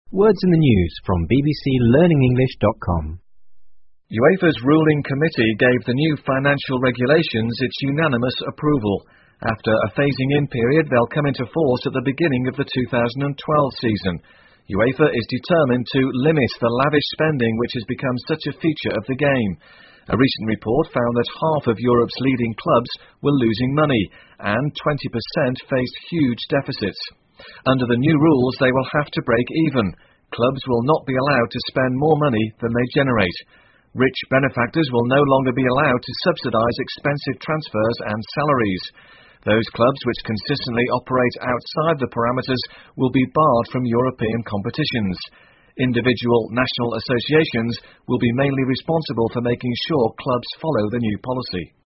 Words in the news from bbclearningenglish.com. UEFA's ruling committee gave the new financial regulations its unanimous approval. After a phasing-in period, they'll come into force at the beginning of the 2012 season. UEFA is determined to limit the lavish spending which has become such a feature of the game. A recent report found that half of Europe's leading clubs were losing money, and 20% faced huge deficits. Under the new rules, they will have to break even. Clubs will not be allowed to spend more money than they generate. Rich benefactors will no longer be allowed to subsidise expensive transfers and salaries. Those clubs which consistently operate outside the parameters will be barred from European competitions. Individual national associations will be mainly responsible for making sure clubs follow the new policy.